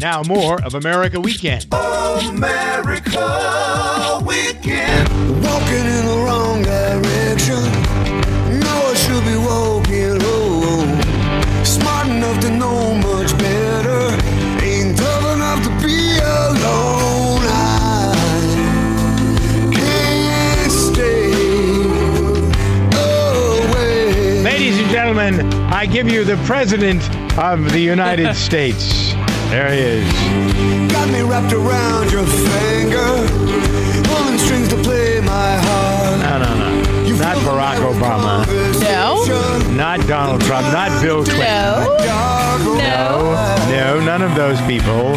Now more of America Weekend. America Weekend. Walking in the wrong direction. No, I should be walking home. Smart enough to know much better. Ain't tough enough to be alone. I can't stay away. Ladies and gentlemen, I give you the President of the United States. There he is. Got me wrapped around your finger, pulling strings to play my heart. No. Not Barack Obama. No. Not Donald Trump. Not Bill Clinton. No, none of those people.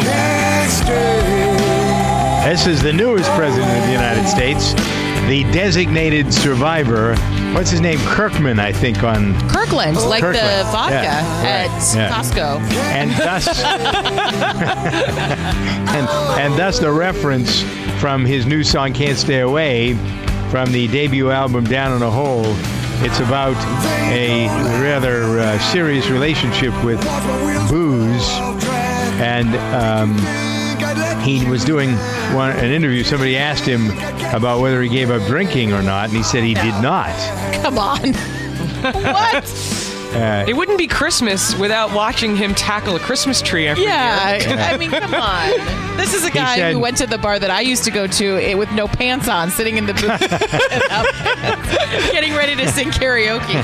This is the newest president of the United States, the designated survivor. What's his name? Kirkman, I think, on... Kirkland, like Kirkland. the vodka at Costco. And thus... and thus the reference from his new song, Can't Stay Away, from the debut album, Down in a Hole. It's about a rather serious relationship with booze. And he was doing an interview. Somebody asked him about whether he gave up drinking or not, and he said he did not. Come on. What? It wouldn't be Christmas without watching him tackle a Christmas tree every year. I mean, come on. This is a guy who went to the bar that I used to go to with no pants on, sitting in the booth, getting ready to sing karaoke.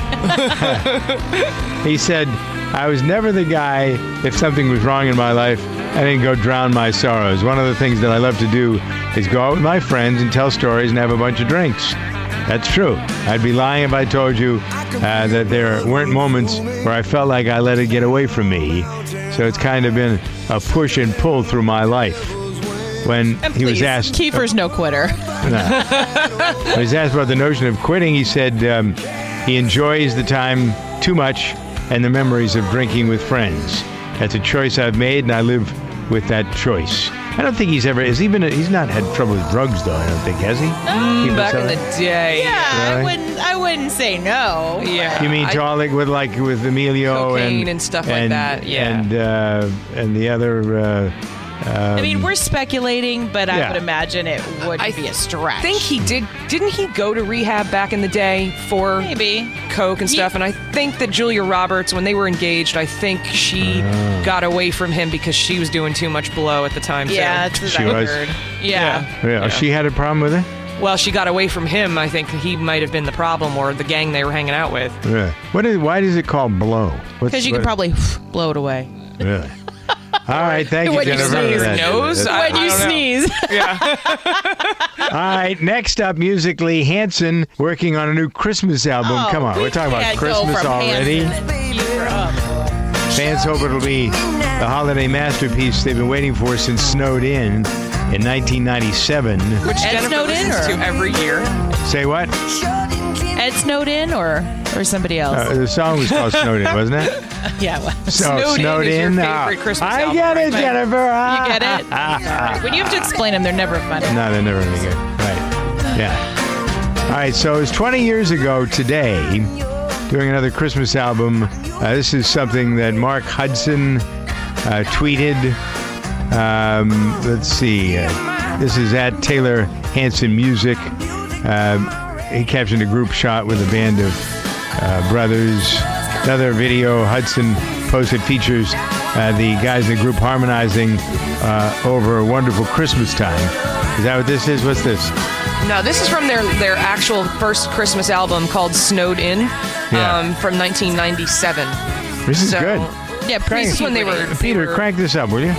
He said, I was never the guy, if something was wrong in my life, I didn't go drown my sorrows. One of the things that I love to do is go out with my friends and tell stories and have a bunch of drinks. That's true. I'd be lying if I told you that there weren't moments where I felt like I let it get away from me. So it's kind of been a push and pull through my life. When he was asked... Kiefer's no quitter. When he was asked about the notion of quitting, he said he enjoys the time too much and the memories of drinking with friends. That's a choice I've made, and I live with that choice. I don't think he's ever... He's not had trouble with drugs, though, I don't think, has he? Back in the day. Yeah, Really? I wouldn't say no. Yeah. You mean with Emilio cocaine and stuff like that, yeah. And the other... I mean, we're speculating, but I would imagine it would be a stretch. I think he did. Didn't he go to rehab back in the day for coke and stuff? And I think that Julia Roberts, when they were engaged, I think she got away from him because she was doing too much blow at the time. Yeah, that's what I heard. Yeah. She had a problem with it? Well, she got away from him. I think he might have been the problem, or the gang they were hanging out with. Yeah. Why is it called blow? Because you could probably blow it away. Really? All right, thank you, Jennifer. When you sneeze, nose? When you sneeze. Yeah. All right, next up, musically, Hanson working on a new Christmas album. Come on, we're talking about Christmas already. Fans hope it'll be the holiday masterpiece they've been waiting for since Snowed In 1997. Which Jennifer listens to every year. Say what? Ed Snowed In or somebody else? The song was called Snowed In, wasn't it? Yeah, well. Snowed In. Is your favorite Christmas I album, get it, right? Jennifer. You get it? When you have to explain them, they're never funny. No, they're never any good. Right. Yeah. All right, so it was 20 years ago today, doing another Christmas album. This is something that Mark Hudson tweeted. Let's see. This is at Taylor Hanson Music. He captioned a group shot with a band of brothers. Another video Hudson posted features the guys in the group harmonizing over a wonderful Christmas time. Is that what this is? What's this? No, this is from their actual first Christmas album called Snowed In from 1997. This is good. Yeah, this is when they were... Peter, crank this up, will you?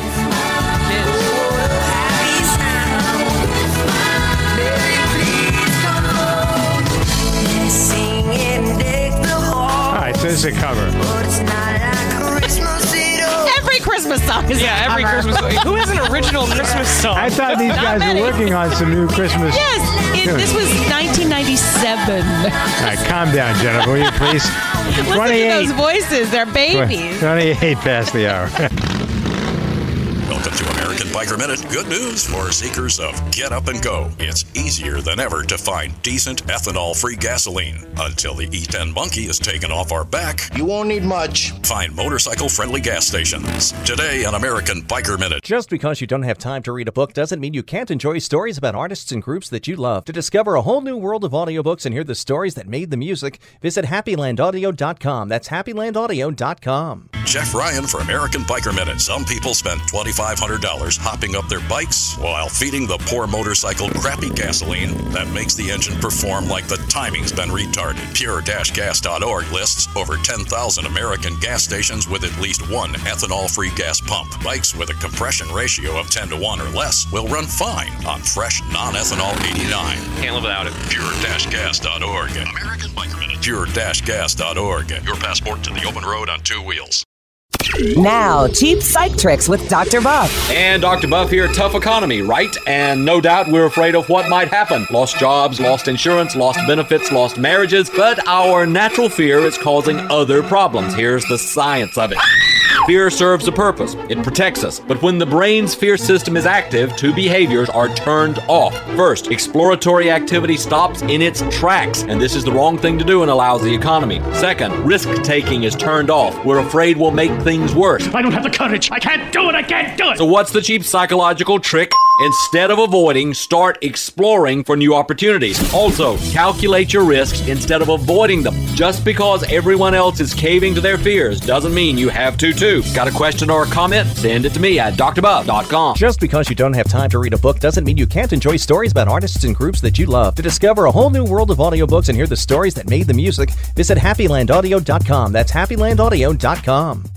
So this is a cover. Every Christmas song is every Christmas song. Who has an original Christmas song? I thought these guys were working on some new Christmas. Yes, this was 1997. All right, calm down, Jennifer, will you please? Listen to those voices. They're babies. 28 past the hour. Welcome to America. American Biker Minute, good news for seekers of get up and go. It's easier than ever to find decent ethanol-free gasoline until the E10 monkey is taken off our back. You won't need much. Find motorcycle-friendly gas stations. Today on American Biker Minute. Just because you don't have time to read a book doesn't mean you can't enjoy stories about artists and groups that you love. To discover a whole new world of audiobooks and hear the stories that made the music, visit HappyLandAudio.com. That's HappyLandAudio.com. Jeff Ryan for American Biker Minute. Some people spend $2,500 hopping up their bikes while feeding the poor motorcycle crappy gasoline that makes the engine perform like the timing's been retarded. Pure-gas.org lists over 10,000 American gas stations with at least one ethanol-free gas pump. Bikes with a compression ratio of 10 to 1 or less will run fine on fresh non-ethanol 89. Can't live without it. Pure-gas.org. American Biker Minute. Pure-gas.org. Your passport to the open road on two wheels. Now, cheap psych tricks with Dr. Buff. And Dr. Buff here. Tough economy, right? And no doubt we're afraid of what might happen. Lost jobs, lost insurance, lost benefits, lost marriages. But our natural fear is causing other problems. Here's the science of it. Fear serves a purpose. It protects us. But when the brain's fear system is active, two behaviors are turned off. First, exploratory activity stops in its tracks. And this is the wrong thing to do in a lousy economy. Second, risk-taking is turned off. We're afraid we'll make things worse. I don't have the courage. I can't do it. I can't do it. So what's the cheap psychological trick? Instead of avoiding, start exploring for new opportunities. Also, calculate your risks instead of avoiding them. Just because everyone else is caving to their fears doesn't mean you have to too. Got a question or a comment? Send it to me at drbuff.com. Just because you don't have time to read a book doesn't mean you can't enjoy stories about artists and groups that you love. To discover a whole new world of audiobooks and hear the stories that made the music, visit HappyLandAudio.com. That's HappyLandAudio.com.